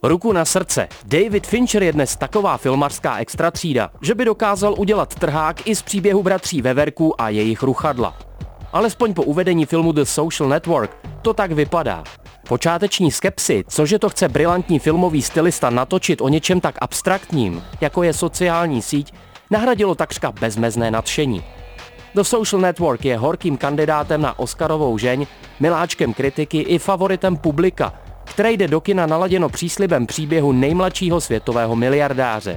Ruku na srdce, David Fincher je dnes taková filmařská extratřída, že by dokázal udělat trhák i z příběhu bratří Veverků a jejich ruchadla. Alespoň po uvedení filmu The Social Network to tak vypadá. Počáteční skepsy, cože to chce brilantní filmový stylista natočit o něčem tak abstraktním, jako je sociální síť, nahradilo takřka bezmezné nadšení. The Social Network je horkým kandidátem na Oscarovou žeň, miláčkem kritiky i favoritem publika, které jde do kina naladěno příslibem příběhu nejmladšího světového miliardáře.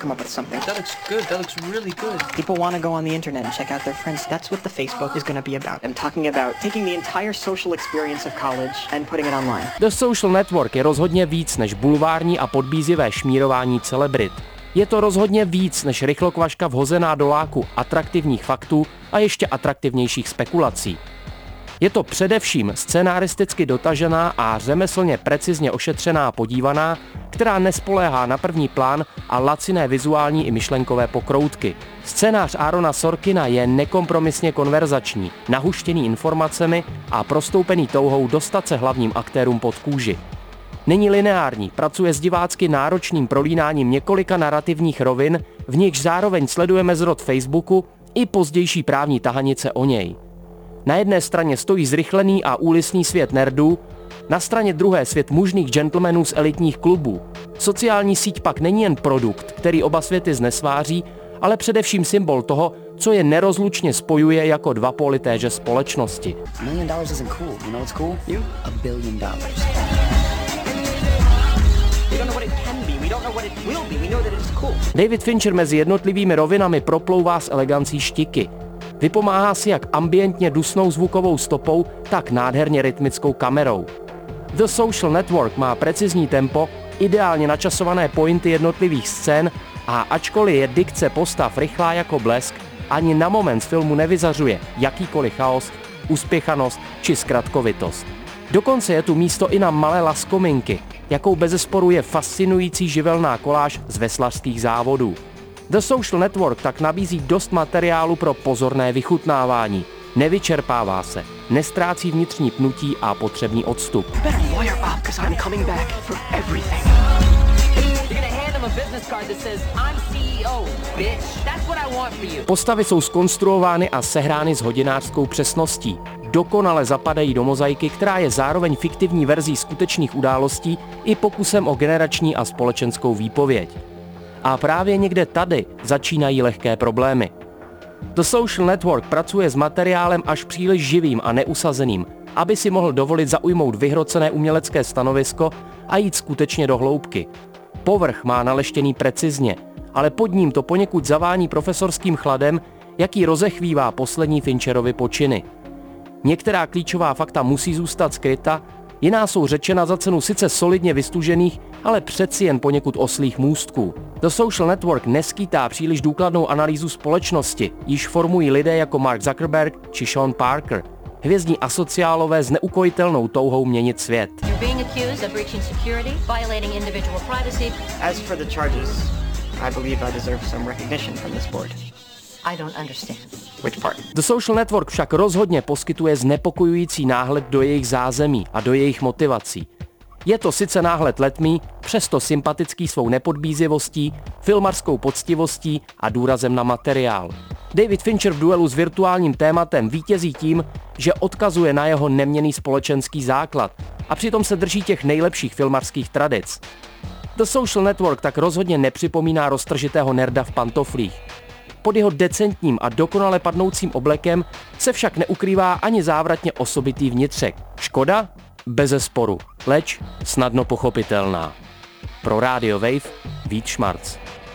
The Social Network je rozhodně víc než bulvární a podbízivé šmírování celebrit. Je to rozhodně víc než rychlokvaška vhozená do láku atraktivních faktů a ještě atraktivnějších spekulací. Je to především scénaristicky dotažená a řemeslně precizně ošetřená podívaná, která nespoléhá na první plán a laciné vizuální i myšlenkové pokroutky. Scénář Aarona Sorkina je nekompromisně konverzační, nahuštěný informacemi a prostoupený touhou dostat se hlavním aktérům pod kůži. Není lineární, pracuje s divácky náročným prolínáním několika narrativních rovin, v nichž zároveň sledujeme zrod Facebooku i pozdější právní tahanice o něj. Na jedné straně stojí zrychlený a úlisný svět nerdů, na straně druhé svět mužných gentlemanů z elitních klubů. Sociální síť pak není jen produkt, který oba světy znesváří, ale především symbol toho, co je nerozlučně spojuje jako dva póly téže společnosti. $1 million isn't cool. You know what's cool? You? $1 billion. David Fincher mezi jednotlivými rovinami proplouvá s elegancí štiky. Vypomáhá si jak ambientně dusnou zvukovou stopou, tak nádherně rytmickou kamerou. The Social Network má precizní tempo, ideálně načasované pointy jednotlivých scén a ačkoliv je dikce postav rychlá jako blesk, ani na moment z filmu nevyzařuje jakýkoliv chaos, uspěchanost či zkratkovitost. Dokonce je tu místo i na malé laskominky, jakou bezesporu je fascinující živelná koláž z veslařských závodů. The Social Network tak nabízí dost materiálu pro pozorné vychutnávání. Nevyčerpává se, nestrácí vnitřní pnutí a potřebný odstup. Postavy jsou zkonstruovány a sehrány s hodinářskou přesností. Dokonale zapadají do mozaiky, která je zároveň fiktivní verzí skutečných událostí i pokusem o generační a společenskou výpověď. A právě někde tady začínají lehké problémy. The Social Network pracuje s materiálem až příliš živým a neusazeným, aby si mohl dovolit zaujmout vyhrocené umělecké stanovisko a jít skutečně do hloubky. Povrch má naleštěný precizně, ale pod ním to poněkud zavání profesorským chladem, jaký rozechvívá poslední Fincherovy počiny. Některá klíčová fakta musí zůstat skryta, jiná jsou řečena za cenu sice solidně vystužených, ale přeci jen poněkud oslých můstků. The Social Network neskýtá příliš důkladnou analýzu společnosti, již formují lidé jako Mark Zuckerberg či Sean Parker, hvězdní asociálové s neukojitelnou touhou měnit svět. The Social Network však rozhodně poskytuje znepokojující náhled do jejich zázemí a do jejich motivací. Je to sice náhled letmý, přesto sympatický svou nepodbízivostí, filmařskou poctivostí a důrazem na materiál. David Fincher v duelu s virtuálním tématem vítězí tím, že odkazuje na jeho neměnný společenský základ a přitom se drží těch nejlepších filmařských tradic. The Social Network tak rozhodně nepřipomíná roztržitého nerda v pantoflích. Pod jeho decentním a dokonale padnoucím oblekem se však neukrývá ani závratně osobitý vnitřek. Škoda? Bezesporu, leč snadno pochopitelná. Pro Radio Wave Vít Šmarc.